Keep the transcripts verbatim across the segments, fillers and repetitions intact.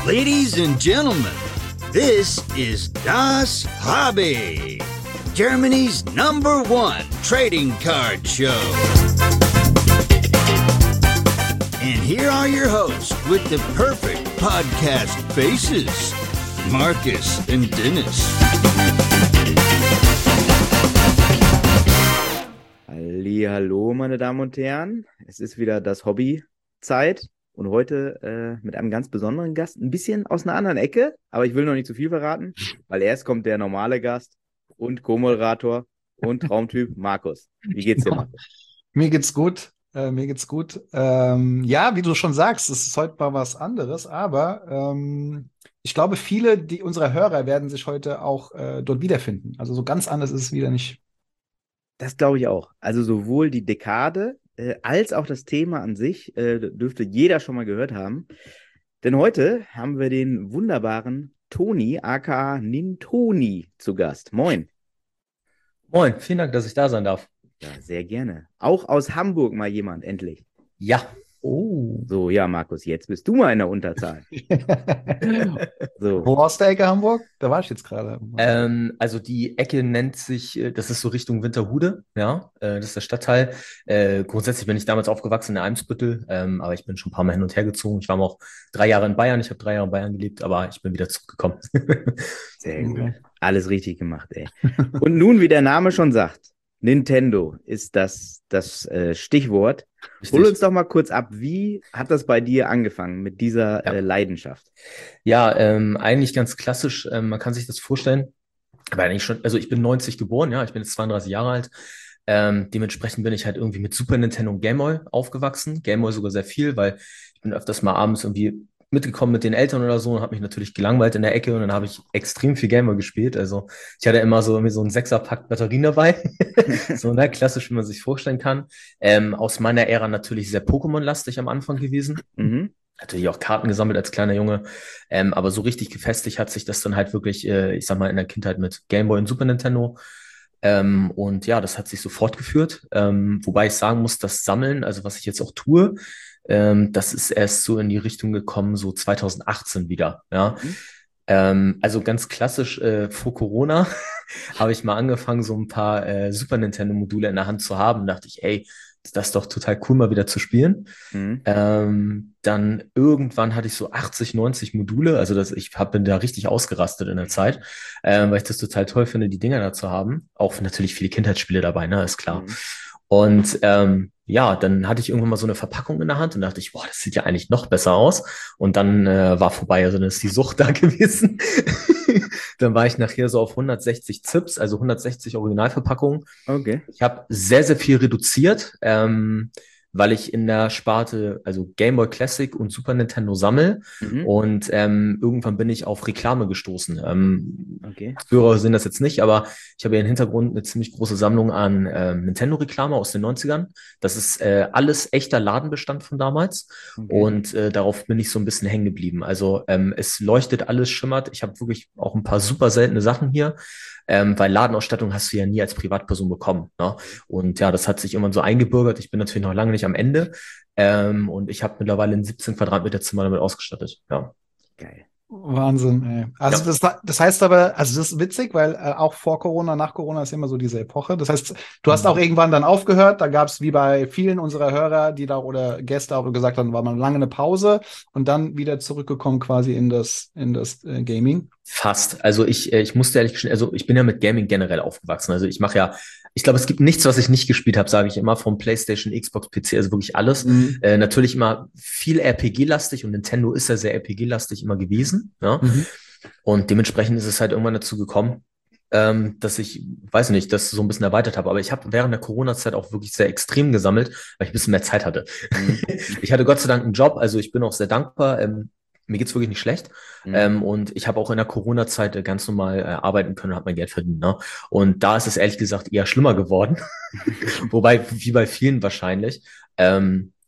Ladies and gentlemen, this is Das Hobby, Germany's number one trading card show. And here are your hosts with the perfect podcast faces, Marcus and Dennis. Hallihallo, meine Damen und Herren. Es ist wieder das Hobby-Zeit und heute äh, mit einem ganz besonderen Gast, ein bisschen aus einer anderen Ecke, aber ich will noch nicht zu viel verraten, weil erst kommt der normale Gast und Co-Moderator und Traumtyp Markus. Wie geht's dir, Markus? Mir geht's gut. Äh, mir geht's gut. Ähm, ja, wie du schon sagst, es ist heute mal was anderes, aber ähm, ich glaube, viele die unserer Hörer werden sich heute auch äh, dort wiederfinden. Also so ganz anders ist es wieder nicht. Das glaube ich auch. Also sowohl die Dekade äh, als auch das Thema an sich äh, dürfte jeder schon mal gehört haben. Denn heute haben wir den wunderbaren Toni, aka Nintoni, zu Gast. Moin. Moin, vielen Dank, dass ich da sein darf. Ja, sehr gerne. Auch aus Hamburg mal jemand, endlich. Ja. Oh. So, ja, Markus, jetzt bist du mal in der Unterzahl. So. Wo aus der Ecke Hamburg? Da war ich jetzt gerade. Ähm, also die Ecke nennt sich, das ist so Richtung Winterhude, ja, das ist der Stadtteil. Äh, grundsätzlich bin ich damals aufgewachsen in Eimsbüttel, ähm, aber ich bin schon ein paar Mal hin und her gezogen. Ich war mal auch drei Jahre in Bayern, ich habe drei Jahre in Bayern gelebt, aber ich bin wieder zurückgekommen. Sehr gut. Alles richtig gemacht, ey. Und nun, wie der Name schon sagt, Nintendo ist das, das äh, Stichwort. Richtig. Hol uns doch mal kurz ab, wie hat das bei dir angefangen mit dieser ja. äh, Leidenschaft? Ja, ähm, eigentlich ganz klassisch, ähm, man kann sich das vorstellen, aber eigentlich schon, also ich bin neunzig geboren, ja, ich bin jetzt zweiunddreißig Jahre alt, ähm, dementsprechend bin ich halt irgendwie mit Super Nintendo und Game Boy aufgewachsen, Game Boy sogar sehr viel, weil ich bin öfters mal abends irgendwie mitgekommen mit den Eltern oder so und habe mich natürlich gelangweilt in der Ecke und dann habe ich extrem viel Gamer gespielt. Also ich hatte immer so irgendwie so einen Sechserpack Batterien dabei. So, ne, klassisch, wie man sich vorstellen kann. Ähm, aus meiner Ära natürlich sehr Pokémon-lastig am Anfang gewesen. Mhm. Natürlich auch Karten gesammelt als kleiner Junge. Ähm, aber so richtig gefestigt hat sich das dann halt wirklich, äh, ich sag mal, in der Kindheit mit Game Boy und Super Nintendo. Ähm, und ja, das hat sich so fortgeführt. Ähm, wobei ich sagen muss, das Sammeln, also was ich jetzt auch tue, Ähm, das ist erst so in die Richtung gekommen, so zweitausendachtzehn wieder, ja. Mhm. Ähm, also ganz klassisch äh, vor Corona habe ich mal angefangen, so ein paar äh, Super Nintendo-Module in der Hand zu haben. Da dachte ich, ey, das ist doch total cool, mal wieder zu spielen. Mhm. Ähm, dann irgendwann hatte ich so achtzig, neunzig Module. Also das, ich hab, bin da richtig ausgerastet in der Zeit, ähm, weil ich das total toll finde, die Dinger da zu haben. Auch natürlich viele Kindheitsspiele dabei, ne, ist klar. Mhm. Und ähm, ja, dann hatte ich irgendwann mal so eine Verpackung in der Hand und dachte ich, boah, das sieht ja eigentlich noch besser aus. Und dann äh, war vorbei, also dann ist die Sucht da gewesen. Dann war ich nachher so auf hundertsechzig Zips, also hundertsechzig Originalverpackungen. Okay. Ich habe sehr, sehr viel reduziert, ähm, weil ich in der Sparte, also Game Boy Classic und Super Nintendo sammle. Mhm. Und ähm, irgendwann bin ich auf Reklame gestoßen. Ähm, okay. Hörer sehen das jetzt nicht, aber ich habe ja im Hintergrund eine ziemlich große Sammlung an ähm, Nintendo-Reklame aus den neunzigern. Das ist äh, alles echter Ladenbestand von damals. Okay. Und äh, darauf bin ich so ein bisschen hängen geblieben. Also ähm, es leuchtet, alles schimmert. Ich habe wirklich auch ein paar super seltene Sachen hier. Ähm, weil Ladenausstattung hast du ja nie als Privatperson bekommen. Ne? Und ja, das hat sich irgendwann so eingebürgert. Ich bin natürlich noch lange nicht am Ende. Ähm, und ich habe mittlerweile ein siebzehn Quadratmeter Zimmer damit ausgestattet. Ja. Geil. Wahnsinn, ey. Also ja. das, das heißt aber, also das ist witzig, weil äh, auch vor Corona, nach Corona ist immer so diese Epoche. Das heißt, du hast mhm. auch irgendwann dann aufgehört. Da gab es wie bei vielen unserer Hörer, die da oder Gäste auch gesagt haben, war mal lange eine Pause und dann wieder zurückgekommen quasi in das, in das äh, Gaming. Fast. Also ich, ich musste ehrlich gestehen, also ich bin ja mit Gaming generell aufgewachsen. Also ich mache ja, ich glaube, es gibt nichts, was ich nicht gespielt habe, sage ich immer, vom PlayStation, Xbox, P C, also wirklich alles. Mhm. Äh, natürlich immer viel R P G-lastig und Nintendo ist ja sehr R P G-lastig immer gewesen. Ja? Mhm. Und dementsprechend ist es halt irgendwann dazu gekommen, ähm, dass ich, weiß nicht, das so ein bisschen erweitert habe. Aber ich habe während der Corona-Zeit auch wirklich sehr extrem gesammelt, weil ich ein bisschen mehr Zeit hatte. Mhm. Ich hatte Gott sei Dank einen Job, also ich bin auch sehr dankbar. Ähm, Mir geht's wirklich nicht schlecht. Mhm. Ähm, und ich habe auch in der Corona-Zeit äh, ganz normal äh, arbeiten können und habe mein Geld verdient. Ne? Und da ist es ehrlich gesagt eher schlimmer geworden. Wobei, wie bei vielen wahrscheinlich. Ähm,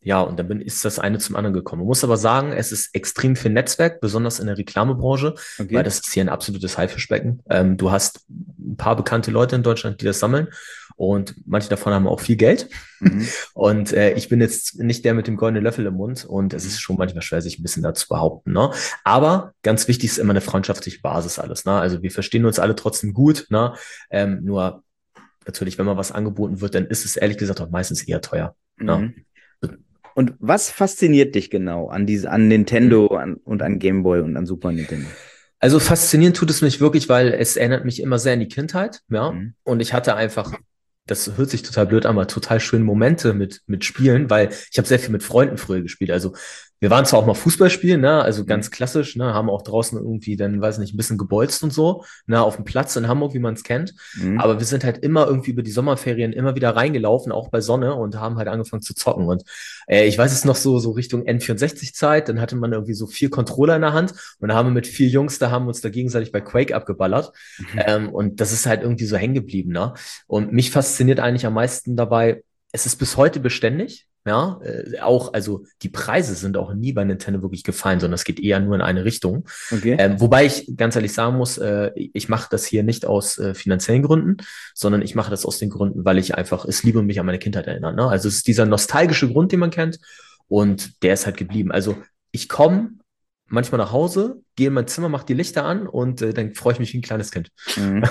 ja, und dann bin, ist das eine zum anderen gekommen. Man muss aber sagen, es ist extrem viel Netzwerk, besonders in der Reklamebranche, Okay. weil das ist hier ein absolutes Haifischbecken. Ähm, du hast ein paar bekannte Leute in Deutschland, die das sammeln und manche davon haben auch viel Geld. Mhm. Und äh, ich bin jetzt nicht der mit dem goldenen Löffel im Mund und es ist schon manchmal schwer, sich ein bisschen dazu behaupten. Ne? Aber ganz wichtig ist immer eine freundschaftliche Basis alles. Ne? Also wir verstehen uns alle trotzdem gut. Ne? Ähm, nur natürlich, wenn mal was angeboten wird, dann ist es ehrlich gesagt auch meistens eher teuer. Ne? Mhm. Und was fasziniert dich genau an diese, an Nintendo an, und an Game Boy und an Super Nintendo? Also faszinieren tut es mich wirklich, weil es erinnert mich immer sehr an die Kindheit, ja. Mhm. Und ich hatte einfach, das hört sich total blöd an, aber total schöne Momente mit mit Spielen, weil ich habe sehr viel mit Freunden früher gespielt. Also wir waren zwar auch mal Fußball spielen, ne, also ganz klassisch, ne, haben auch draußen irgendwie dann, weiß nicht, ein bisschen gebolzt und so, ne, auf dem Platz in Hamburg, wie man es kennt. Mhm. Aber wir sind halt immer irgendwie über die Sommerferien immer wieder reingelaufen, auch bei Sonne und haben halt angefangen zu zocken. Und äh, ich weiß es noch so, so Richtung N vierundsechzig-Zeit, dann hatte man irgendwie so vier Controller in der Hand und da haben wir mit vier Jungs, da haben wir uns da gegenseitig bei Quake abgeballert. Ähm, und das ist halt irgendwie so hängen geblieben, ne? Und mich fasziniert eigentlich am meisten dabei, es ist bis heute beständig, ja, äh, auch, also die Preise sind auch nie bei Nintendo wirklich gefallen, sondern es geht eher nur in eine Richtung. Okay. Ähm, wobei ich ganz ehrlich sagen muss, äh, ich mache das hier nicht aus äh, finanziellen Gründen, sondern ich mache das aus den Gründen, weil ich einfach es liebe und mich an meine Kindheit erinnere. Ne? Also es ist dieser nostalgische Grund, den man kennt und der ist halt geblieben. Also ich komme manchmal nach Hause, gehe in mein Zimmer, mache die Lichter an und äh, dann freue ich mich wie ein kleines Kind. Mhm.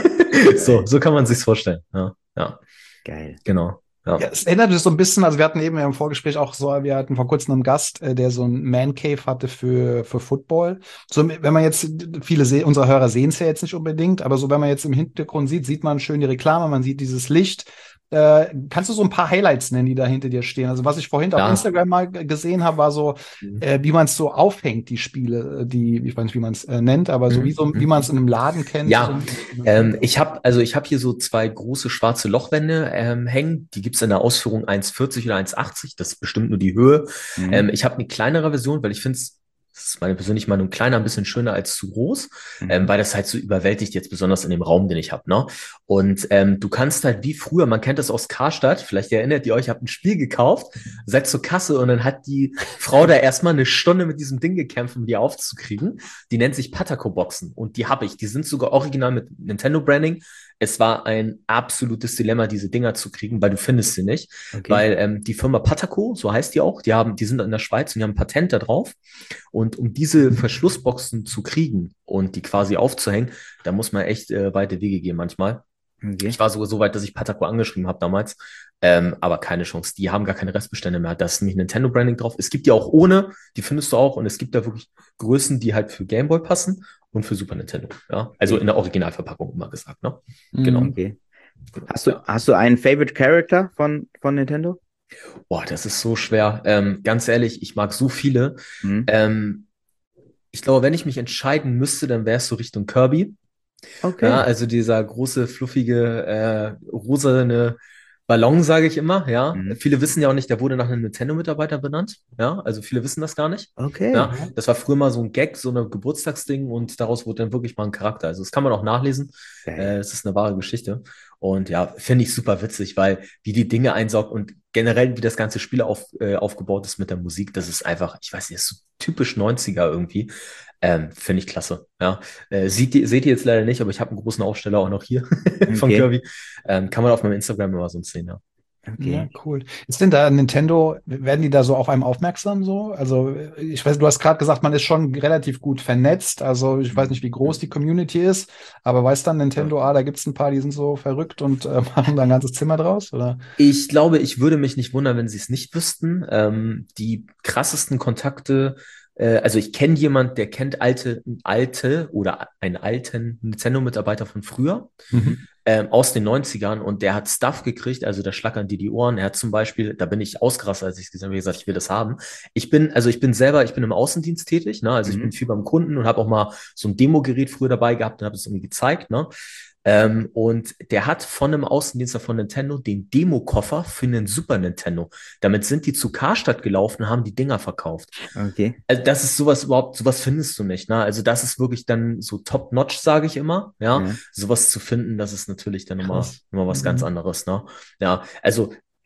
so, so kann man sich's vorstellen. Ja, ja, Geil. genau. Ja. Ja, es erinnert mich so ein bisschen, also wir hatten eben im Vorgespräch auch so, wir hatten vor kurzem einen Gast, äh, der so ein Man Cave hatte für, für Football. So, wenn man jetzt, viele se- unserer Hörer sehen es ja jetzt nicht unbedingt, aber so, wenn man jetzt im Hintergrund sieht, sieht man schön die Reklame, man sieht dieses Licht. Äh, kannst du so ein paar Highlights nennen, die da hinter dir stehen? Also was ich vorhin Ja. auf Instagram mal g- gesehen habe, war so, Mhm. äh, wie man es so aufhängt, die Spiele, äh, die, ich weiß nicht, wie man es äh, nennt, aber so Mhm. wie so, wie man es in einem Laden kennt. Ja, so, Ähm, ich habe also ich habe hier so zwei große schwarze Lochwände ähm, hängen. Die gibt's in der Ausführung eins vierzig oder eins achtzig. Das ist bestimmt nur die Höhe. Mhm. Ähm, ich habe eine kleinere Version, weil ich finde es, das ist meine persönliche Meinung, kleiner ein bisschen schöner als zu groß, Mhm. ähm, weil das halt so überwältigt jetzt, besonders in dem Raum, den ich habe. Ne? Und ähm, du kannst halt wie früher, man kennt das aus Karstadt, vielleicht erinnert ihr euch, ihr habt ein Spiel gekauft, seid zur Kasse und dann hat die Frau da erstmal eine Stunde mit diesem Ding gekämpft, um die aufzukriegen. Die nennt sich Pataco-Boxen und die habe ich. Die sind sogar original mit Nintendo-Branding. Es war ein absolutes Dilemma, diese Dinger zu kriegen, weil du findest sie nicht. Okay. Weil ähm, die Firma Pataco, so heißt die auch, die haben, die sind in der Schweiz und die haben ein Patent da drauf. Und um diese Verschlussboxen zu kriegen und die quasi aufzuhängen, da muss man echt äh, weite Wege gehen manchmal. Okay. Ich war sogar so weit, dass ich Pataco angeschrieben habe damals, ähm, aber keine Chance. Die haben gar keine Restbestände mehr. Da ist nämlich Nintendo-Branding drauf. Es gibt die auch ohne, die findest du auch. Und es gibt da wirklich Größen, die halt für Game Boy passen und für Super Nintendo. Ja, also in der Originalverpackung immer gesagt. Ne? Genau. Okay. Hast du, hast du einen Favorite Character von, von Nintendo? Boah, das ist so schwer. Ähm, ganz ehrlich, ich mag so viele. Mhm. Ähm, ich glaube, wenn ich mich entscheiden müsste, dann wäre es so Richtung Kirby. Okay. Ja, also dieser große, fluffige, äh, rosane Ballon, sage ich immer, ja. Mhm. Viele wissen ja auch nicht, der wurde nach einem Nintendo-Mitarbeiter benannt, ja. Also viele wissen das gar nicht. Okay. Ja, das war früher mal so ein Gag, so ein Geburtstagsding und daraus wurde dann wirklich mal ein Charakter. Also das kann man auch nachlesen. Geil. Äh, es ist eine wahre Geschichte. Und ja, finde ich super witzig, weil wie die Dinge einsaugt und generell wie das ganze Spiel auf, äh, aufgebaut ist mit der Musik, das ist einfach, ich weiß nicht, ist so typisch neunziger irgendwie. Ähm, finde ich klasse. Ja. Äh, seht, ihr, seht ihr jetzt leider nicht, aber ich habe einen großen Aufsteller auch noch hier von Okay. Kirby. Ähm, kann man auf meinem Instagram immer so sehen, ja. Okay. Ja, cool. Ist denn da Nintendo, werden die da so auf einem aufmerksam so? Also ich weiß, du hast gerade gesagt, man ist schon relativ gut vernetzt. Also ich weiß nicht, wie groß die Community ist, aber weiß dann Nintendo, ah, da gibt's ein paar, die sind so verrückt und äh, machen da ein ganzes Zimmer draus, oder? Ich glaube, ich würde mich nicht wundern, wenn sie es nicht wüssten. Ähm, die krassesten Kontakte, äh, also ich kenne jemand, der kennt alte, alte oder einen alten Nintendo-Mitarbeiter von früher. Ähm, aus den neunzigern und der hat Stuff gekriegt, also da schlackern die die Ohren. Er hat zum Beispiel, da bin ich ausgerastet, als ich es gesehen habe, gesagt, ich will das haben. Ich bin, also ich bin selber, ich bin im Außendienst tätig, ne? Also ich Mhm. bin viel beim Kunden und habe auch mal so ein Demogerät früher dabei gehabt und habe es irgendwie gezeigt, ne? Ähm, und der hat von einem Außendienstler von Nintendo den Demo-Koffer für einen Super Nintendo. Damit sind die zu Karstadt gelaufen und haben die Dinger verkauft. Okay. Also das ist sowas überhaupt, sowas findest du nicht, ne? Also das ist wirklich dann so top-notch, sage ich immer, ja? Ja. Sowas zu finden, das ist natürlich dann nochmal Krass. nochmal was Mhm. ganz anderes, ne? Ja, also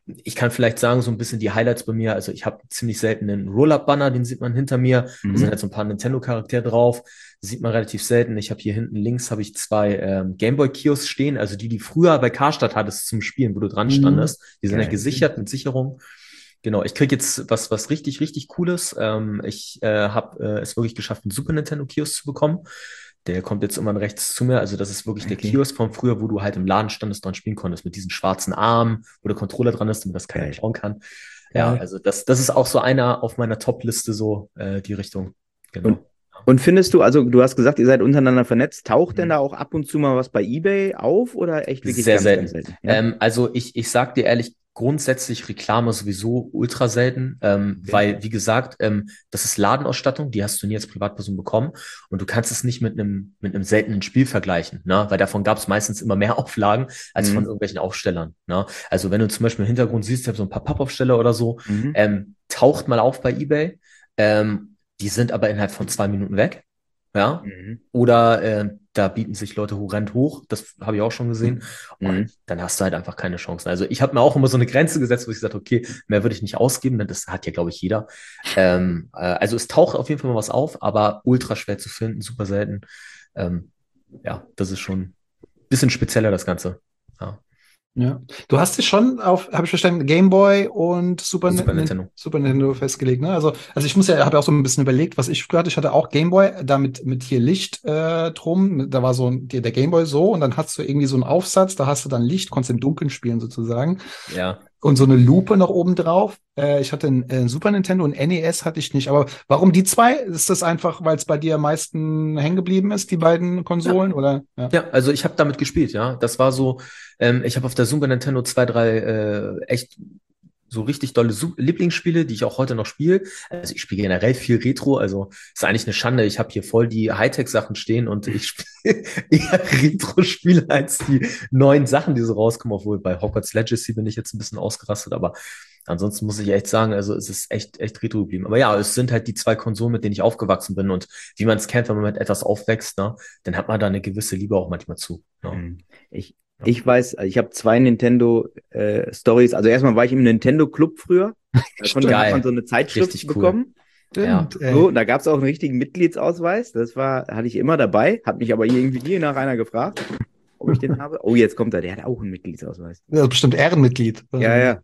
ich kann vielleicht sagen, so ein bisschen die Highlights bei mir. Also ich habe ziemlich selten einen Roll-Up-Banner, den sieht man hinter mir. Mhm. Da sind halt so ein paar Nintendo-Charaktere drauf. Das sieht man relativ selten. Ich habe hier hinten links habe ich zwei ähm, Gameboy-Kiosks stehen, also die, die früher bei Karstadt hattest zum Spielen, wo du dran Mhm. standest. Die sind Geil. ja gesichert mit Sicherung. Genau, ich krieg jetzt was, was richtig, richtig Cooles. Ähm, ich äh, habe äh, es wirklich geschafft, einen Super Nintendo-Kiosk zu bekommen. Der kommt jetzt irgendwann rechts zu mir. Also das ist wirklich der Okay. Kiosk von früher, wo du halt im Laden standest, dran spielen konntest, mit diesen schwarzen Armen, wo der Controller dran ist, damit das keiner Geil. klauen kann. Ja, Geil. also das, das ist auch so einer auf meiner Top-Liste, so äh, die Richtung. Genau. Und, und findest du, also du hast gesagt, ihr seid untereinander vernetzt, taucht denn Mhm. da auch ab und zu mal was bei eBay auf oder echt wirklich Sehr ganz, selten. ganz selten? Ja? Ähm, also ich, ich sag dir ehrlich, grundsätzlich Reklame sowieso ultra selten, ähm, Okay. weil, wie gesagt, ähm, das ist Ladenausstattung, die hast du nie als Privatperson bekommen und du kannst es nicht mit einem mit einem seltenen Spiel vergleichen, ne? Weil davon gab es meistens immer mehr Auflagen als von Mhm. irgendwelchen Aufstellern, ne? Also wenn du zum Beispiel im Hintergrund siehst, ich habe so ein paar Pappaufsteller oder so, Mhm. ähm, taucht mal auf bei eBay, ähm, die sind aber innerhalb von zwei Minuten weg, ja? Mhm. Oder äh, da bieten sich Leute horrend hoch, das habe ich auch schon gesehen. Mhm. Und dann hast du halt einfach keine Chancen. Also ich habe mir auch immer so eine Grenze gesetzt, wo ich gesagt habe, okay, mehr würde ich nicht ausgeben, denn das hat ja, glaube ich, jeder. Ähm, äh, also es taucht auf jeden Fall mal was auf, aber ultra schwer zu finden, super selten. Ähm, ja, das ist schon ein bisschen spezieller, das Ganze. Ja. Ja. Du hast dich schon auf, habe ich verstanden, Game Boy und Super, Super Nin- Nintendo. Super Nintendo festgelegt, ne? Also, also ich muss ja, habe ja auch so ein bisschen überlegt, was ich früher hatte. Ich hatte auch Game Boy, da mit, mit hier Licht äh, drum. Da war so ein, der, der Game Boy so und dann hast du irgendwie so einen Aufsatz, da hast du dann Licht, konntest im Dunkeln spielen sozusagen. Ja. Und so eine Lupe noch oben drauf. Äh, ich hatte ein äh, Super Nintendo und N E S hatte ich nicht. Aber warum die zwei? Ist das einfach, weil es bei dir am meisten hängen geblieben ist, die beiden Konsolen? Oder? Ja. Ja, also ich habe damit gespielt, ja. Das war so, ähm, ich habe auf der Super Nintendo zwei, drei äh, echt so richtig dolle Su Lieblingsspiele, die ich auch heute noch spiele. Also ich spiele generell viel Retro, also ist eigentlich eine Schande. Ich habe hier voll die Hightech-Sachen stehen und ich spiele eher Retro-Spiele als die neuen Sachen, die so rauskommen, obwohl bei Hogwarts Legacy bin ich jetzt ein bisschen ausgerastet, aber ansonsten muss ich echt sagen, also es ist echt, echt Retro geblieben. Aber ja, es sind halt die zwei Konsolen, mit denen ich aufgewachsen bin und wie man es kennt, wenn man mit etwas aufwächst, ne, dann hat man da eine gewisse Liebe auch manchmal zu. Ne? Mhm. Ich, Ja. ich weiß, ich habe zwei Nintendo äh, Stories. Also erstmal war ich im Nintendo Club früher. Da konnte, Stimmt. hat man Geil. so eine Zeitschrift Richtig cool. bekommen. Ja. Stimmt, ey. So, da gab es auch einen richtigen Mitgliedsausweis. Das war, hatte ich immer dabei, hat mich aber irgendwie nie nach einer gefragt, ob ich den habe. Oh, jetzt kommt er, der hat auch einen Mitgliedsausweis. Das ist bestimmt Ehrenmitglied. Ja, ja.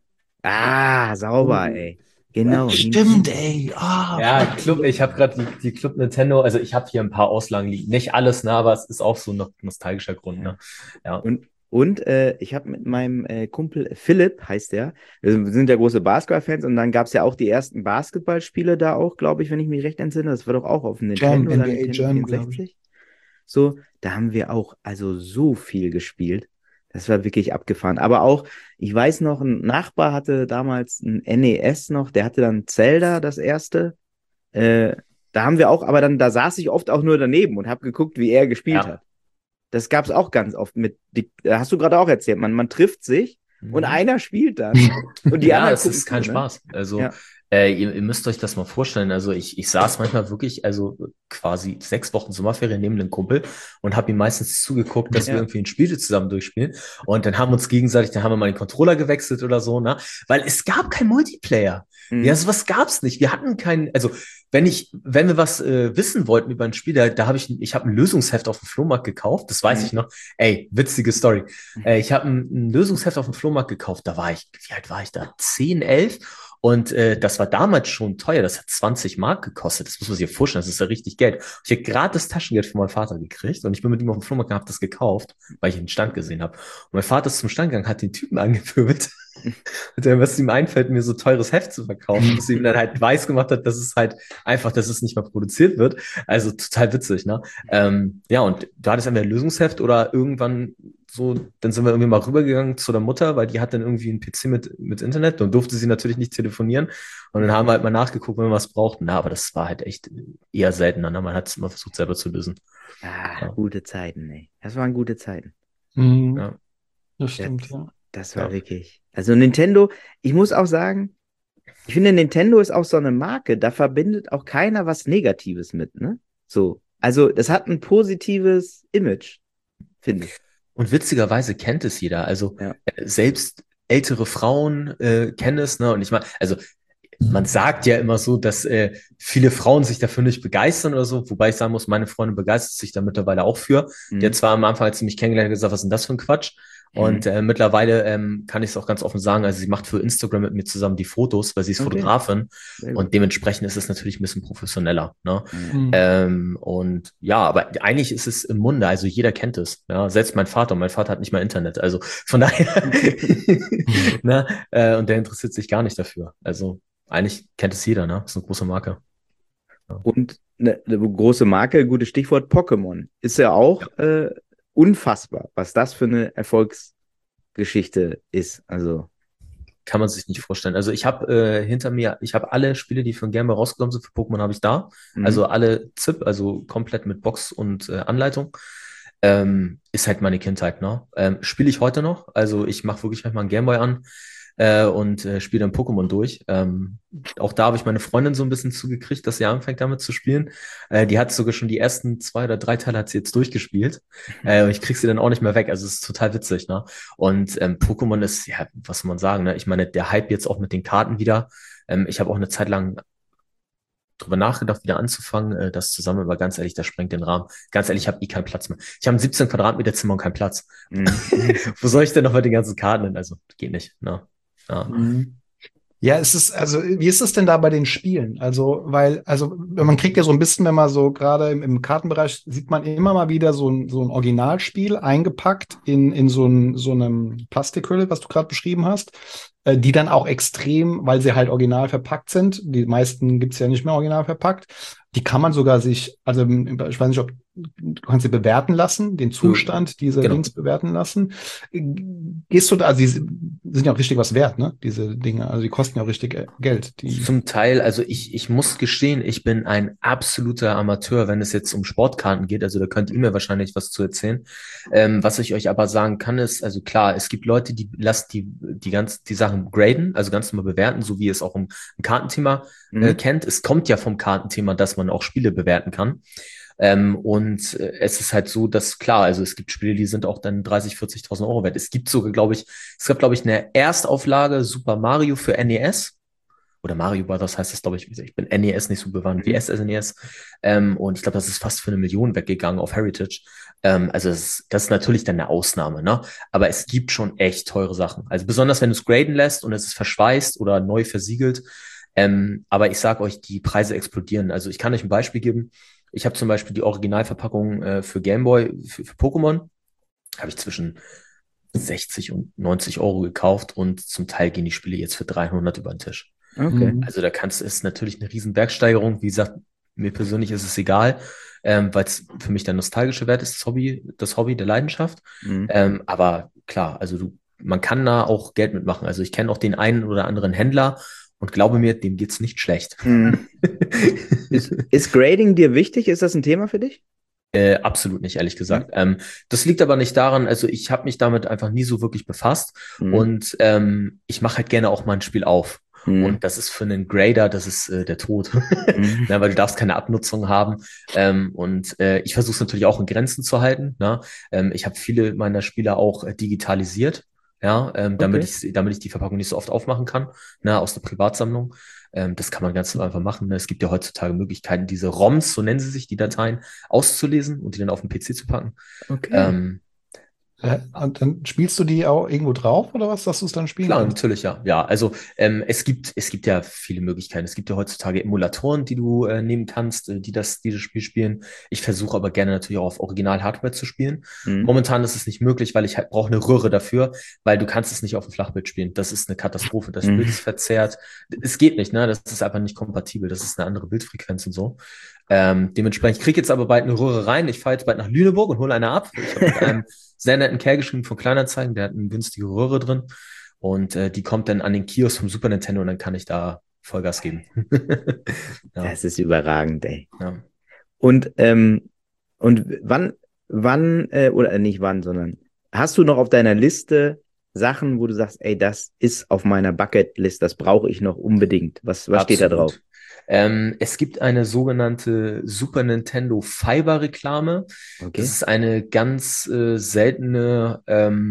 Ah, sauber, ey. Genau. Stimmt, ey. Ah, Ja, fuck. Club, ich habe gerade die, die Club Nintendo, also ich habe hier ein paar Auslagen liegen. Nicht alles, ne, aber es ist auch so ein nostalgischer Grund, ne? Ja. Und, und äh, ich habe mit meinem äh, Kumpel Philipp, heißt der, wir sind ja große Basketball-Fans und dann gab es ja auch die ersten Basketballspiele da auch, glaube ich, wenn ich mich recht entsinne. Das war doch auch auf dem Jam, Nintendo oder N B A Nintendo Jam, glaub ich. vierundsechzig. So, da haben wir auch also so viel gespielt. Das war wirklich abgefahren. Aber auch, ich weiß noch, ein Nachbar hatte damals ein N E S noch, der hatte dann Zelda, das erste. Äh, da haben wir auch, aber dann, da saß ich oft auch nur daneben und habe geguckt, wie er gespielt Ja. hat. Das gab es auch ganz oft mit, die, hast du gerade auch erzählt, man, man trifft sich und Mhm. einer spielt dann und die Ja, anderen das gucken ist kein zu, ne? Spaß. Also, Ja. äh, ihr, ihr müsst euch das mal vorstellen. Also, ich, ich saß manchmal wirklich, also quasi sechs Wochen Sommerferien neben einem Kumpel und habe ihm meistens zugeguckt, dass wir Ja. irgendwie ein Spiel zusammen durchspielen. Und dann haben wir uns gegenseitig, dann haben wir mal den Controller gewechselt oder so, ne? Weil es gab kein Multiplayer. Mhm. Ja, sowas gab's nicht. Wir hatten keinen, also wenn ich, wenn wir was äh, wissen wollten über ein Spiel, da, da habe ich, ich habe ein Lösungsheft auf dem Flohmarkt gekauft, das weiß Mhm. ich noch. Ey, witzige Story. Äh, ich habe ein, ein Lösungsheft auf dem Flohmarkt gekauft, da war ich, wie alt war ich da? zehn, elf? Und äh, das war damals schon teuer, das hat zwanzig Mark gekostet, das muss man sich ja vorstellen, das ist ja richtig Geld. Ich habe gerade das Taschengeld von meinem Vater gekriegt und ich bin mit ihm auf dem Flohmarkt und habe das gekauft, weil ich den Stand gesehen habe. Und mein Vater ist zum Stand gegangen, hat den Typen angepöbelt, und dann, was ihm einfällt, mir so teures Heft zu verkaufen, bis ihm dann halt weiß gemacht hat, dass es halt einfach, dass es nicht mehr produziert wird. Also total witzig, ne? Ähm, ja, und du hattest entweder ein Lösungsheft oder irgendwann so, dann sind wir irgendwie mal rübergegangen zu der Mutter, weil die hat dann irgendwie einen P C mit, mit Internet und durfte sie natürlich nicht telefonieren. Und dann haben wir halt mal nachgeguckt, wenn wir was brauchten. Na, aber das war halt echt eher seltener, ne? Man hat es immer versucht, selber zu lösen. Ah, Ja. gute Zeiten, ey. Das waren gute Zeiten. Mhm. Ja. Das stimmt, Das, ja. das war Ja. wirklich. Also Nintendo, ich muss auch sagen, ich finde, Nintendo ist auch so eine Marke, da verbindet auch keiner was Negatives mit, ne? So. Also, das hat ein positives Image, finde ich. Und witzigerweise kennt es jeder. Also Ja. äh, selbst ältere Frauen äh, kennen es, ne? Und ich meine, also man sagt ja immer so, dass äh, viele Frauen sich dafür nicht begeistern oder so, wobei ich sagen muss, meine Freundin begeistert sich da mittlerweile auch für. Die hat Mhm. zwar am Anfang, als sie mich kennengelernt hat, gesagt, was ist denn das für ein Quatsch? Und Mhm. äh, mittlerweile ähm, kann ich es auch ganz offen sagen, also sie macht für Instagram mit mir zusammen die Fotos, weil sie ist Okay, Fotografin sehr gut. und dementsprechend ist es natürlich ein bisschen professioneller, ne? Ja. Mhm. Ähm, und ja, aber eigentlich ist es im Munde, also jeder kennt es, ja, selbst mein Vater, und mein Vater hat nicht mal Internet, also von daher, ne, äh, und der interessiert sich gar nicht dafür, also eigentlich kennt es jeder, ne, ist eine große Marke. Ja. Und eine, eine große Marke, gutes Stichwort, Pokémon. Ist ja auch äh, unfassbar, was das für eine Erfolgsgeschichte ist. Also, Kann man sich nicht vorstellen. Also ich habe äh, hinter mir, ich habe alle Spiele, die von Game Boy rausgekommen sind für Pokémon, habe ich da. Also mhm. alle Z I P, also komplett mit Box und äh, Anleitung. Ähm, ist halt meine Kindheit, ne? Ähm, spiele ich heute noch. Also ich mache wirklich manchmal einen Gameboy an äh, und äh, spiele dann Pokémon durch. Ähm, auch da habe ich meine Freundin so ein bisschen zugekriegt, dass sie anfängt damit zu spielen. Äh, die hat sogar schon die ersten zwei oder drei Teile hat sie jetzt durchgespielt. Äh, und ich krieg sie dann auch nicht mehr weg. Also es ist total witzig, ne? Und ähm, Pokémon ist, ja, was soll man sagen, ne? Ich meine, der Hype jetzt auch mit den Karten wieder. Ähm, ich habe auch eine Zeit lang drüber nachgedacht, wieder anzufangen, äh, das zusammen, aber ganz ehrlich, das sprengt den Rahmen. Ganz ehrlich, ich habe eh keinen Platz mehr. Ich habe ein siebzehn Quadratmeter Zimmer und keinen Platz. Mhm. Wo soll ich denn noch mit den ganzen Karten hin? Also, geht nicht. Ne? Ja. Mhm. Ja, es ist, also, wie ist es denn da bei den Spielen? Also, weil, also, man kriegt ja so ein bisschen, wenn man so gerade im, im Kartenbereich sieht man immer mal wieder so ein, so ein Originalspiel eingepackt in, in so, ein, so einem Plastikhülle, was du gerade beschrieben hast, äh, die dann auch extrem, weil sie halt original verpackt sind, die meisten gibt's ja nicht mehr original verpackt, die kann man sogar sich, also, ich weiß nicht, ob du kannst sie bewerten lassen, den Zustand dieser Genau. Dings bewerten lassen. Gehst du da, also die sind ja auch richtig was wert, ne, diese Dinge. Also die kosten ja auch richtig äh, Geld. Die, Zum Teil, also ich, ich muss gestehen, ich bin ein absoluter Amateur, wenn es jetzt um Sportkarten geht. Also da könnt ihr mir wahrscheinlich was zu erzählen. Ähm, was ich euch aber sagen kann, ist, also klar, es gibt Leute, die lassen die, die ganz, die Sachen graden, also ganz normal bewerten, so wie ihr es auch im, im Kartenthema äh, Mhm. kennt. Es kommt ja vom Kartenthema, dass man auch Spiele bewerten kann. Ähm, und äh, es ist halt so, dass klar, also es gibt Spiele, die sind auch dann dreißig, vierzigtausend Euro wert. Es gibt sogar, glaube ich, es gab, glaube ich, eine Erstauflage Super Mario für N E S. Oder Mario Brothers heißt das, glaube ich. Ich bin N E S nicht so bewandt wie Mhm. S N E S. Ähm, und ich glaube, das ist fast für eine Million weggegangen auf Heritage. Ähm, also das ist, das ist natürlich dann eine Ausnahme, ne? Aber es gibt schon echt teure Sachen. Also besonders, wenn du es graden lässt und es ist verschweißt oder neu versiegelt. Ähm, aber ich sage euch, die Preise explodieren. Also ich kann euch ein Beispiel geben. Ich habe zum Beispiel die Originalverpackung äh, für Gameboy, für, für Pokémon, habe ich zwischen sechzig und neunzig Euro gekauft und zum Teil gehen die Spiele jetzt für dreihundert über den Tisch. Okay. Mhm. Also da kannst du, ist natürlich eine riesen Bergsteigerung. Wie gesagt, mir persönlich ist es egal, ähm, weil es für mich der nostalgische Wert ist, das Hobby, das Hobby der Leidenschaft. Mhm. Ähm, aber klar, also du, man kann da auch Geld mitmachen. Also ich kenne auch den einen oder anderen Händler und glaube mir, dem geht's nicht schlecht. Mhm. Ist, ist Grading dir wichtig? Ist das ein Thema für dich? Äh, absolut nicht, ehrlich gesagt. Ähm, das liegt aber nicht daran, also ich habe mich damit einfach nie so wirklich befasst Mhm. und ähm, ich mache halt gerne auch mal ein Spiel auf. Mhm. Und das ist für einen Grader, das ist äh, der Tod. Mhm. Na, weil du darfst keine Abnutzung haben. Ähm, und äh, ich versuche es natürlich auch in Grenzen zu halten. Ne? Ähm, ich habe viele meiner Spiele auch äh, digitalisiert, ja, ähm, damit Okay. ich, damit ich die Verpackung nicht so oft aufmachen kann, ne, aus der Privatsammlung. Ähm, das kann man ganz einfach machen. Ne? Es gibt ja heutzutage Möglichkeiten, diese ROMs, so nennen sie sich, die Dateien, auszulesen und die dann auf den P C zu packen. Okay. Ähm, Äh, und dann spielst du die auch irgendwo drauf oder was, dass du es dann spielen Klar, kannst? natürlich, ja. Ja, also ähm, es gibt, es gibt ja viele Möglichkeiten. Es gibt ja heutzutage Emulatoren, die du äh, nehmen kannst, äh, die das, dieses Spiel spielen. Ich versuche aber gerne natürlich auch auf Original-Hardware zu spielen. Mhm. Momentan ist es nicht möglich, weil ich halt brauche eine Röhre dafür, weil du kannst es nicht auf dem Flachbild spielen. Das ist eine Katastrophe. Das Mhm. Bild ist verzerrt. Es geht nicht, ne? Das ist einfach nicht kompatibel. Das ist eine andere Bildfrequenz und so. Ähm, dementsprechend, ich kriege jetzt aber bald eine Röhre rein. Ich fahre jetzt bald nach Lüneburg und hole eine ab. Ich habe mit einem sehr netten Kerl geschrieben von Kleinanzeigen, der hat eine günstige Röhre drin. Und äh, die kommt dann an den Kiosk vom Super Nintendo und dann kann ich da Vollgas geben. Ja, Das ist überragend, ey. ja. Und, ähm, und wann, wann, äh, oder nicht wann, sondern hast du noch auf deiner Liste Sachen, wo du sagst, ey, das ist auf meiner Bucketlist, das brauche ich noch unbedingt? Was, was steht da Absolut. drauf? Ähm, es gibt eine sogenannte Super Nintendo Fiber-Reklame. Okay. Das ist eine ganz äh, seltene ähm,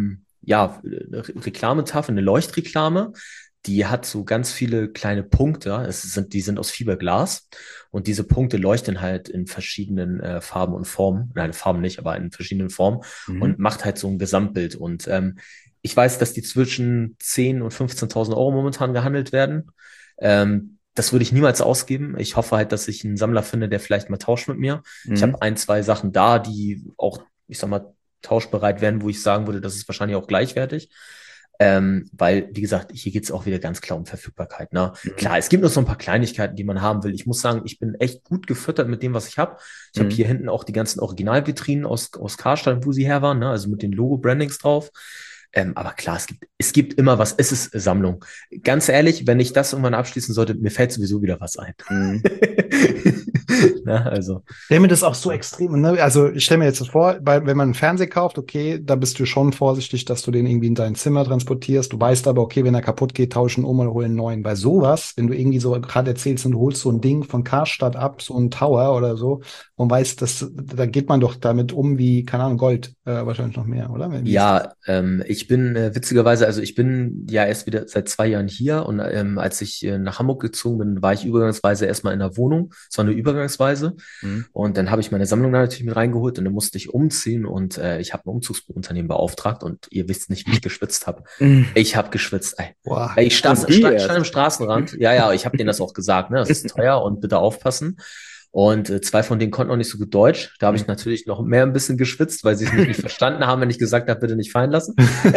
ja, eine Reklametafel, eine Leuchtreklame, die hat so ganz viele kleine Punkte. Es sind, die sind aus Fiberglas und diese Punkte leuchten halt in verschiedenen äh, Farben und Formen. Nein, Farben nicht, aber in verschiedenen Formen Mhm. und macht halt so ein Gesamtbild. Und ähm, ich weiß, dass die zwischen zehntausend und fünfzehntausend Euro momentan gehandelt werden. Ähm, das würde ich niemals ausgeben. Ich hoffe halt, dass ich einen Sammler finde, der vielleicht mal tauscht mit mir. Ich Mhm. habe ein, zwei Sachen da, die auch, ich sag mal, tauschbereit wären, wo ich sagen würde, das ist wahrscheinlich auch gleichwertig. Ähm, weil, wie gesagt, hier geht es auch wieder ganz klar um Verfügbarkeit. Ne? Mhm. Klar, es gibt noch so ein paar Kleinigkeiten, die man haben will. Ich muss sagen, ich bin echt gut gefüttert mit dem, was ich habe. Ich habe Mhm. hier hinten auch die ganzen Originalvitrinen aus, aus Karstadt, wo sie her waren, ne? Also mit den Logo-Brandings drauf. Ähm, aber klar, es gibt, es gibt immer was. Es ist Sammlung. Ganz ehrlich, wenn ich das irgendwann abschließen sollte, mir fällt sowieso wieder was ein. Mhm. Na, also. Ich stelle mir das auch so extrem, ne? Also ich stelle mir jetzt das vor, weil wenn man einen Fernseher kauft, okay, da bist du schon vorsichtig, dass du den irgendwie in dein Zimmer transportierst. Du weißt aber, okay, wenn er kaputt geht, tauschen um oder holen einen neuen. Bei sowas, wenn du irgendwie so gerade erzählst und du holst so ein Ding von Karstadt ab, so ein Tower oder so, und weißt, dass da geht man doch damit um wie, keine Ahnung, Gold, äh, wahrscheinlich noch mehr, oder? Wie ist das? Ja, ähm, ich bin äh, witzigerweise, also ich bin ja erst wieder seit zwei Jahren hier und ähm, als ich äh, nach Hamburg gezogen bin, war ich übergangsweise erstmal in der Wohnung, so eine Übergangsweise Mhm. und dann habe ich meine Sammlung da natürlich mit reingeholt und dann musste ich umziehen und äh, ich habe ein Umzugsunternehmen beauftragt und ihr wisst nicht, wie ich geschwitzt habe. Mhm. Ich habe geschwitzt, ey. Boah. Ey, ich stand, Und die stand, erst. stand im Straßenrand, ja, ja, ich habe denen das auch gesagt, ne, das ist teuer und bitte aufpassen. Und äh, zwei von denen konnten auch nicht so gut Deutsch. Da habe ich Mhm. natürlich noch mehr ein bisschen geschwitzt, weil sie es mich nicht verstanden haben, wenn ich gesagt habe, bitte nicht fallen lassen.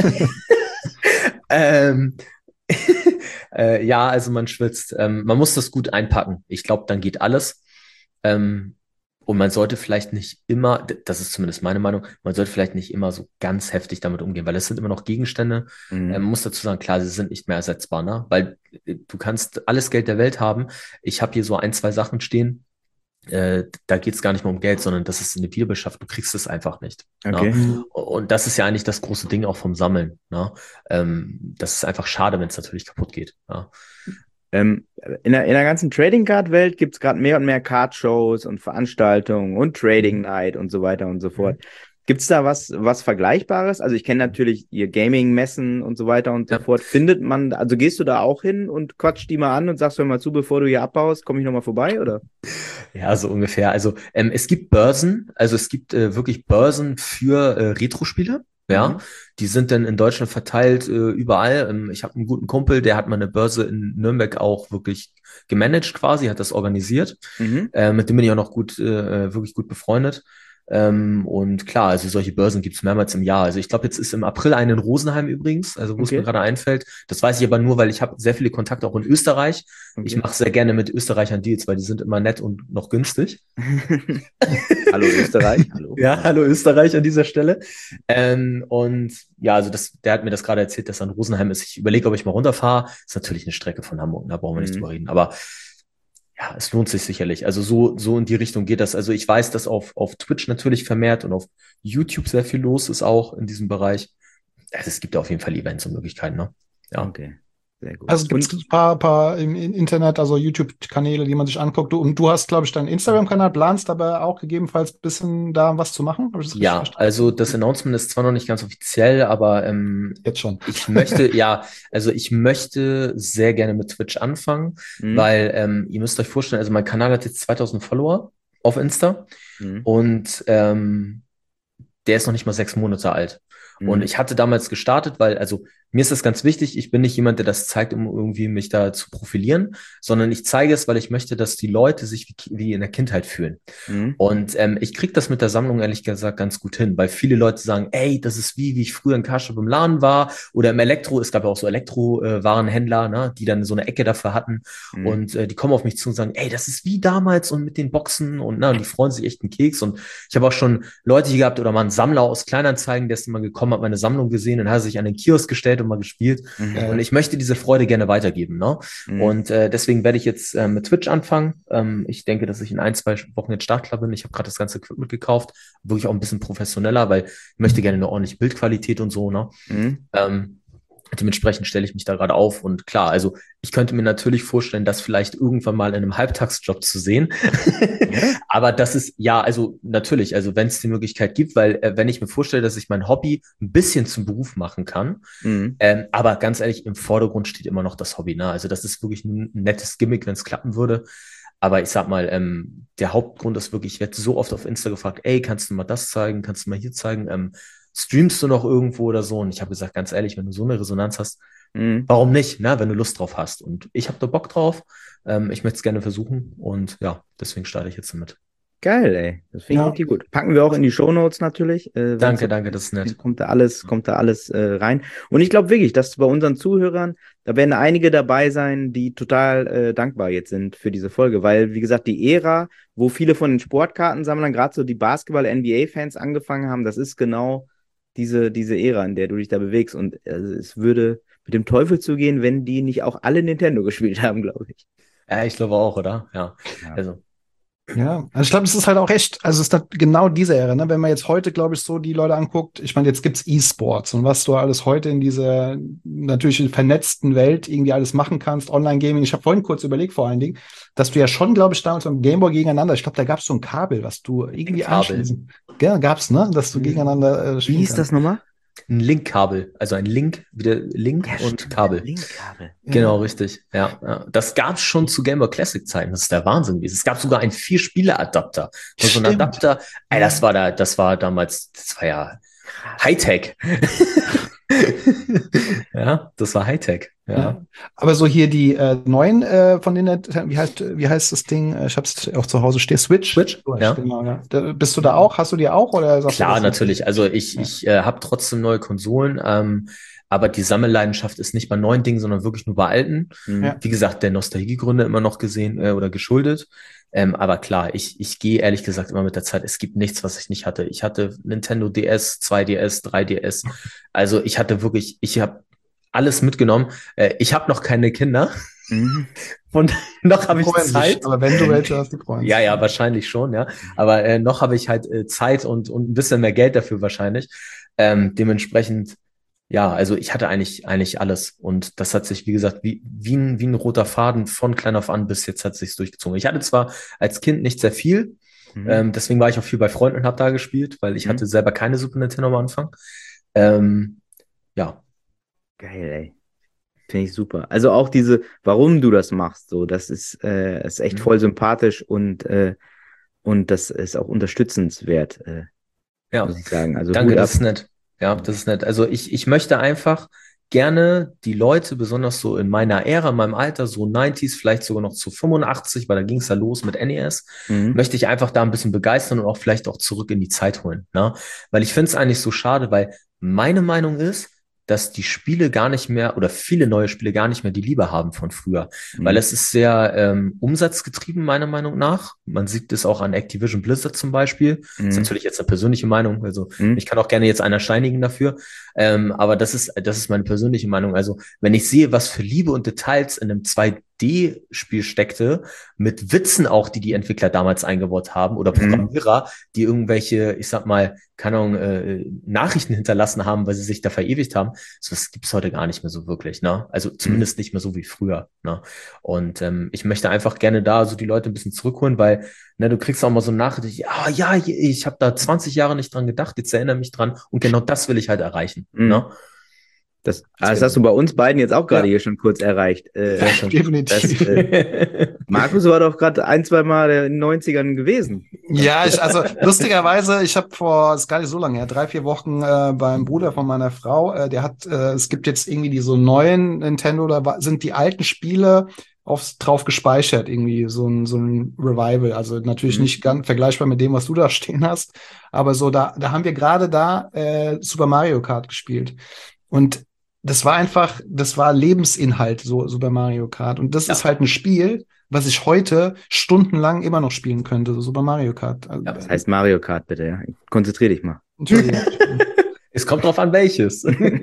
ähm, äh, ja, also man schwitzt. Ähm, man muss das gut einpacken. Ich glaube, dann geht alles. Ähm, und man sollte vielleicht nicht immer, d- das ist zumindest meine Meinung, man sollte vielleicht nicht immer so ganz heftig damit umgehen, weil es sind immer noch Gegenstände. Mhm. Ähm, man muss dazu sagen, klar, sie sind nicht mehr ersetzbar, ne? Weil äh, du kannst alles Geld der Welt haben. Ich habe hier so ein, zwei Sachen stehen. Äh, da geht es gar nicht mehr um Geld, sondern das ist eine Wiederbeschaffung. Du kriegst es einfach nicht. Okay. Ne? Und das ist ja eigentlich das große Ding auch vom Sammeln. Ne? Ähm, das ist einfach schade, wenn es natürlich kaputt geht. Ne? Ähm, in der, in der ganzen Trading Card Welt gibt es gerade mehr und mehr Card-Shows und Veranstaltungen und Trading Night und so weiter und so fort. Gibt es da was, was Vergleichbares? Also ich kenne natürlich ihr Gaming-Messen und so weiter und so Ja. fort. Findet man, also gehst du da auch hin und quatscht die mal an und sagst, hör mal zu, bevor du hier abbaust, komme ich nochmal vorbei, oder? Ja, so ungefähr. Also ähm, es gibt Börsen, also es gibt äh, wirklich Börsen für äh, Retro-Spiele. Ja, Mhm. die sind dann in Deutschland verteilt, äh, überall. Ähm, ich habe einen guten Kumpel, der hat mal eine Börse in Nürnberg auch wirklich gemanagt quasi, hat das organisiert. Mhm. Äh, mit dem bin ich auch noch gut, äh, wirklich gut befreundet. Ähm, und klar, also solche Börsen gibt's mehrmals im Jahr. Also ich glaube, jetzt ist im April eine in Rosenheim übrigens, also wo es mir Okay. gerade einfällt. Das weiß ich aber nur, weil ich habe sehr viele Kontakte auch in Österreich. Ich Okay. mache sehr gerne mit Österreichern Deals, weil die sind immer nett und noch günstig. Hallo Österreich, hallo. Ja, hallo Österreich an dieser Stelle. Ähm, und ja, also das, der hat mir das gerade erzählt, dass er in Rosenheim ist. Ich überlege, ob ich mal runterfahre. Ist natürlich eine Strecke von Hamburg, da brauchen wir nicht Mhm. drüber reden. Aber ja, es lohnt sich sicherlich. Also so, so in die Richtung geht das. Also ich weiß, dass auf, auf Twitch natürlich vermehrt und auf YouTube sehr viel los ist auch in diesem Bereich. Also es gibt auf jeden Fall Events und Möglichkeiten, ne? Ja. Okay, sehr gut. Also gibt es Und ein paar, paar im, im Internet, also YouTube-Kanäle, die man sich anguckt. Du, und du hast, glaube ich, deinen Instagram-Kanal, planst aber auch gegebenenfalls ein bisschen da was zu machen? Habe ich das richtig Ja, verstanden? also das Announcement ist zwar noch nicht ganz offiziell, aber ähm, Jetzt schon. ich möchte, ja, also ich möchte sehr gerne mit Twitch anfangen, Mhm. weil ähm, ihr müsst euch vorstellen, also mein Kanal hat jetzt zweitausend Follower auf Insta Mhm. und ähm, der ist noch nicht mal sechs Monate alt. Und Mhm. ich hatte damals gestartet, weil, also mir ist das ganz wichtig, ich bin nicht jemand, der das zeigt, um irgendwie mich da zu profilieren, sondern ich zeige es, weil ich möchte, dass die Leute sich wie, wie in der Kindheit fühlen. Mhm. Und ähm, ich kriege das mit der Sammlung ehrlich gesagt ganz gut hin, weil viele Leute sagen, ey, das ist wie, wie ich früher in Karstadt im Laden war oder im Elektro, es gab ja auch so Elektrowarenhändler, ne, die dann so eine Ecke dafür hatten Mhm. und äh, die kommen auf mich zu und sagen, ey, das ist wie damals und mit den Boxen und, na, und die freuen sich echt einen Keks und ich habe auch schon Leute hier gehabt oder mal einen Sammler aus Kleinanzeigen, der ist immer gekommen, hat meine Sammlung gesehen und hat sich an den Kiosk gestellt und mal gespielt. Mhm. Und ich möchte diese Freude gerne weitergeben. Ne? Mhm. Und äh, deswegen werde ich jetzt äh, mit Twitch anfangen. Ähm, ich denke, dass ich in ein, zwei Wochen jetzt startklar bin. Ich habe gerade das ganze Equipment gekauft, wirklich auch ein bisschen professioneller, weil ich möchte gerne eine ordentliche Bildqualität und so. Ne? Mhm. Ähm, Dementsprechend stelle ich mich da gerade auf und klar, also ich könnte mir natürlich vorstellen, das vielleicht irgendwann mal in einem Halbtagsjob zu sehen. Aber das ist, ja, also natürlich, also wenn es die Möglichkeit gibt, weil äh, wenn ich mir vorstelle, dass ich mein Hobby ein bisschen zum Beruf machen kann, Mhm. ähm, aber ganz ehrlich, im Vordergrund steht immer noch das Hobby, ne? Also das ist wirklich ein nettes Gimmick, wenn es klappen würde. Aber ich sag mal, ähm, der Hauptgrund ist wirklich, ich werde so oft auf Insta gefragt, ey, kannst du mal das zeigen, kannst du mal hier zeigen, ähm, streamst du noch irgendwo oder so? Und ich habe gesagt, ganz ehrlich, wenn du so eine Resonanz hast, Mhm. warum nicht, ne? Wenn du Lust drauf hast. Und ich habe da Bock drauf. Ähm, ich möchte es gerne versuchen. Und ja, deswegen starte ich jetzt damit. Geil, ey. Das finde ich Ja. richtig gut. Packen wir auch in die Shownotes natürlich. Äh, wenn's Danke, so- danke, das ist nett. Kommt da alles, kommt da alles äh, rein. Und ich glaube wirklich, dass bei unseren Zuhörern, da werden einige dabei sein, die total äh, dankbar jetzt sind für diese Folge. Weil, wie gesagt, die Ära, wo viele von den Sportkartensammlern, gerade so die Basketball-N B A-Fans angefangen haben, das ist genau diese, diese Ära, in der du dich da bewegst. Und äh, es würde mit dem Teufel zugehen, wenn die nicht auch alle Nintendo gespielt haben, glaube ich. Ja, ich glaube auch, oder? Ja. Ja. Also, Ja, also ich glaube, es ist halt auch echt, also es ist halt genau diese Ära, ne? Wenn man jetzt heute, glaube ich, so die Leute anguckt, ich meine, jetzt gibt's E-Sports und was du alles heute in dieser natürlich vernetzten Welt irgendwie alles machen kannst, Online-Gaming. Ich habe vorhin kurz überlegt, vor allen Dingen, dass du ja schon, glaube ich, damals beim Gameboy gegeneinander, ich glaube, da gab's so ein Kabel, was du irgendwie Kabel. anschließen. Ja, gab's, ne? Dass du Mhm. gegeneinander äh, Wie spielen hieß das kannst. nochmal? ein Link-Kabel. Also ein Link, wieder Link Ja, und stimmt, Kabel. Linkkabel. Genau, richtig. Ja, ja. Das gab's schon zu Game Boy Classic Zeiten. Das ist der Wahnsinn gewesen. Es gab sogar einen Vier-Spieler-Adapter. Und so ein Stimmt. Adapter, ey, das war da, das war damals, das war ja Hightech. Ja, das war Hightech. Ja. Ja. Aber so hier die äh, neuen äh, von denen, wie heißt, wie heißt das Ding? Äh, Ich hab's auch zu Hause stehen. Switch? Switch, ja. Genau, ja. Da, bist du da auch? Hast du die auch? Oder sagst du, Klar, das ist- natürlich. Also ich, Ja. ich äh, habe trotzdem neue Konsolen, ähm, aber die Sammelleidenschaft ist nicht bei neuen Dingen, sondern wirklich nur bei alten. Mhm. Ja. Wie gesagt, der Nostalgiegründe immer noch gesehen äh, oder geschuldet. Ähm, aber klar, ich, ich gehe ehrlich gesagt immer mit der Zeit. Es gibt nichts, was ich nicht hatte. Ich hatte Nintendo D S, zwei D S, drei D S. Also ich hatte wirklich, ich habe alles mitgenommen. Äh, ich habe noch keine Kinder. Mhm. Und noch habe ich Freuen sich. Zeit. Aber wenn du welche hast, die freuen sich. Ja, ja, wahrscheinlich schon, ja. Aber äh, noch habe ich halt äh, Zeit und, und ein bisschen mehr Geld dafür wahrscheinlich. Ähm, dementsprechend, ja, also ich hatte eigentlich eigentlich alles. Und das hat sich, wie gesagt, wie, wie, ein, wie ein roter Faden von klein auf an bis jetzt hat sich's durchgezogen. Ich hatte zwar als Kind nicht sehr viel, Mhm. ähm, deswegen war ich auch viel bei Freunden und habe da gespielt, weil ich Mhm. hatte selber keine Super Nintendo am Anfang. Ähm, ja, Geil, ey. Finde ich super. Also auch diese, warum du das machst, so, das ist, äh, ist echt Mhm. voll sympathisch und, äh, und das ist auch unterstützenswert, äh, ja. muss ich sagen. Also Danke, Hut ab. das ist nett. Ja, das ist nett. Also ich, ich möchte einfach gerne die Leute, besonders so in meiner Ära, in meinem Alter, so neunziger, vielleicht sogar noch zu fünfundachtzig, weil da ging es ja los mit N E S, Mhm. möchte ich einfach da ein bisschen begeistern und auch vielleicht auch zurück in die Zeit holen. Ne? Weil ich finde es eigentlich so schade, weil meine Meinung ist, dass die Spiele gar nicht mehr oder viele neue Spiele gar nicht mehr die Liebe haben von früher. Weil Mhm. es ist sehr ähm, umsatzgetrieben, meiner Meinung nach. Man sieht es auch an Activision Blizzard zum Beispiel. Das ist Mhm. natürlich jetzt eine persönliche Meinung. Also Mhm. ich kann auch gerne jetzt einer steinigen dafür. Ähm, aber das ist, das ist meine persönliche Meinung. Also wenn ich sehe, was für Liebe und Details in einem zwei D-Spiel steckte, mit Witzen auch, die die Entwickler damals eingebaut haben oder Mhm. Programmierer, die irgendwelche, ich sag mal, keine Ahnung, äh, Nachrichten hinterlassen haben, weil sie sich da verewigt haben. So was gibt's heute gar nicht mehr so wirklich, ne? Also zumindest nicht mehr so wie früher, ne? Und ähm, ich möchte einfach gerne da so die Leute ein bisschen zurückholen, weil ne, du kriegst auch mal so eine Nachricht, ja, ja, ich habe da zwanzig Jahre nicht dran gedacht, jetzt erinnere mich dran und genau das will ich halt erreichen, Mhm. ne? Das, ah, das hast du bei uns beiden jetzt auch gerade Ja. hier schon kurz erreicht. Äh, Sehr schön. Definitiv. Das, äh, Markus war doch gerade ein, zwei Mal in den neunzigern gewesen. Ja, ich, also lustigerweise, ich habe vor, ist gar nicht so lange her, drei, vier Wochen äh, beim Bruder von meiner Frau, äh, der hat, äh, es gibt jetzt irgendwie die so neuen Nintendo, da wa- sind die alten Spiele aufs, drauf gespeichert, irgendwie so ein, so ein Revival. Also natürlich Mhm. nicht ganz vergleichbar mit dem, was du da stehen hast, aber so da, da haben wir gerade da äh, Super Mario Kart gespielt. Und das war einfach, das war Lebensinhalt, so Super Mario Kart. Und das Ja. ist halt ein Spiel, was ich heute stundenlang immer noch spielen könnte, so Super Mario Kart. Also, Ja, Das heißt Mario Kart, bitte, ja. Konzentrier dich mal. Entschuldigung. Es kommt drauf an, welches.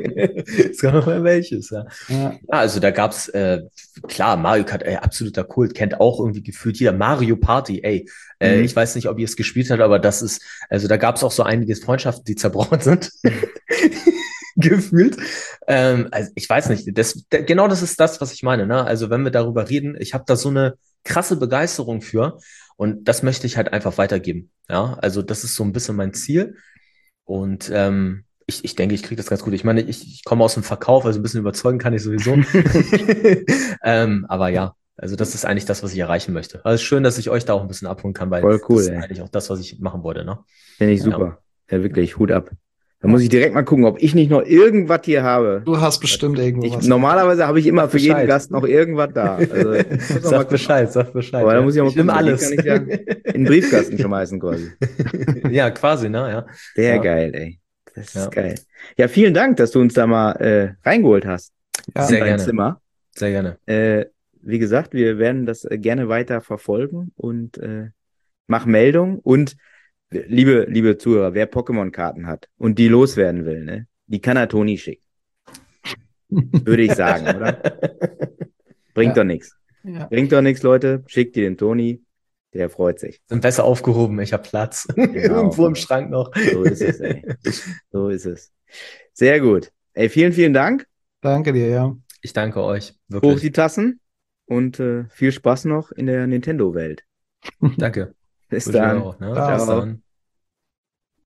Es kommt drauf an, welches, ja. Ja. Ja, also da gab's, äh, klar, Mario Kart, ey, absoluter Kult, kennt auch irgendwie gefühlt jeder. Mario Party, ey. Äh, Mhm. ich weiß nicht, ob ihr es gespielt habt, aber das ist, also da gab's auch so einige Freundschaften, die zerbrochen sind. gefühlt. Ähm, also ich weiß nicht, das, d- genau das ist das, was ich meine. Ne? Also wenn wir darüber reden, ich habe da so eine krasse Begeisterung für und das möchte ich halt einfach weitergeben. Ja, also das ist so ein bisschen mein Ziel und ähm, ich, ich denke, ich kriege das ganz gut. Ich meine, ich, ich komme aus dem Verkauf, also ein bisschen überzeugen kann ich sowieso. ähm, aber ja, also das ist eigentlich das, was ich erreichen möchte. Also es ist schön, dass ich euch da auch ein bisschen abholen kann, weil Voll das cool, ist ey. eigentlich auch das, was ich machen wollte. Ne? Finde ich Ja. super. Ja, wirklich, Hut ab. Da muss ich direkt mal gucken, ob ich nicht noch irgendwas hier habe. Du hast bestimmt irgendwo Ich, was. normalerweise habe ich immer für jeden Bescheid. Gast noch irgendwas da. Also, ich muss noch mal Sag gucken. Bescheid, sag Bescheid. Aber da ja. muss ich auch mal ich nehme gucken, weil die alles. kann ich ja in den Briefkasten schmeißen quasi. ja, quasi, ne? Ja. Sehr Ja. geil, ey. Das ist Ja. geil. Ja, vielen Dank, dass du uns da mal äh, reingeholt hast. Ja. in Sehr dein gerne. Zimmer. Sehr gerne. Äh, wie gesagt, wir werden das äh, gerne weiter verfolgen und äh, mach Meldung. Und äh, liebe, liebe Zuhörer, wer Pokémon-Karten hat und die loswerden will, ne, die kann er Toni schicken. Würde ich sagen, oder? Bringt Ja. doch nichts. Ja. Bringt doch nichts, Leute. Schickt die den Toni. Der freut sich. Sind besser aufgehoben, ich habe Platz. Irgendwo im Schrank noch. So ist es, ey. So ist es. Sehr gut. Ey, vielen, vielen Dank. Danke dir, ja. Ich danke euch, Hoch wirklich. die Tassen und äh, viel Spaß noch in der Nintendo-Welt. Danke. Bis Wünsche ich dann. auch, ne? Ciao. Bis dann.